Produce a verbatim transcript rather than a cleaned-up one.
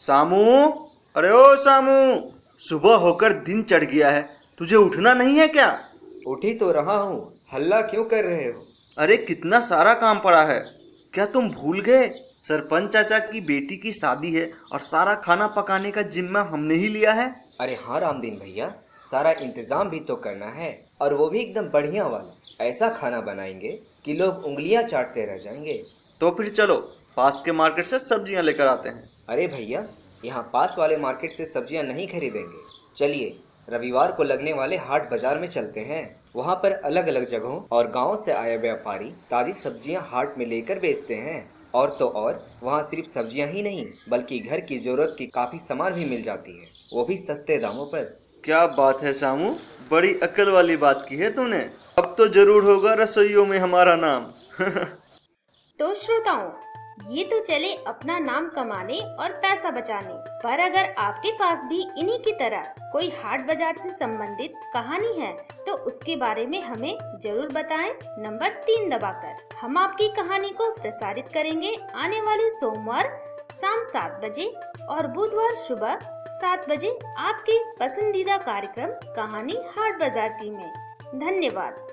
सामू, अरे ओ सामू, सुबह होकर दिन चढ़ गया है, तुझे उठना नहीं है क्या? उठ ही तो रहा हूँ, हल्ला क्यों कर रहे हो? अरे कितना सारा काम पड़ा है, क्या तुम भूल गए? सरपंच चाचा की बेटी की शादी है और सारा खाना पकाने का जिम्मा हमने ही लिया है। अरे हाँ रामदीन भैया, सारा इंतजाम भी तो करना है, और वो भी एकदम बढ़िया वाला। ऐसा खाना बनाएंगे कि लोग उंगलियां चाटते रह जाएंगे। तो फिर चलो पास के मार्केट से सब्जियां लेकर आते हैं। अरे भैया, यहाँ पास वाले मार्केट से सब्जियाँ नहीं खरीदेंगे। चलिए रविवार को लगने वाले हाट बाजार में चलते हैं। वहाँ पर अलग अलग जगहों और गाँव से आए व्यापारी ताज़ी सब्जियाँ हाट में लेकर बेचते हैं। और तो और वहाँ सिर्फ सब्जियाँ ही नहीं, बल्कि घर की ज़रूरत की काफ़ी सामान भी मिल जाती है, वो भी सस्ते दामों पर। क्या बात है सामू, बड़ी अक्ल वाली बात की है तूने। अब तो जरूर होगा रसोइयों में हमारा नाम। तो श्रोताओं, ये तो चले अपना नाम कमाने और पैसा बचाने, पर अगर आपके पास भी इन्हीं की तरह कोई हाट बाजार से संबंधित कहानी है तो उसके बारे में हमें जरूर बताएं। नंबर तीन दबाकर हम आपकी कहानी को प्रसारित करेंगे आने वाले सोमवार शाम सात बजे और बुधवार सुबह सात बजे आपके पसंदीदा कार्यक्रम कहानी हाट बाजार की में। धन्यवाद।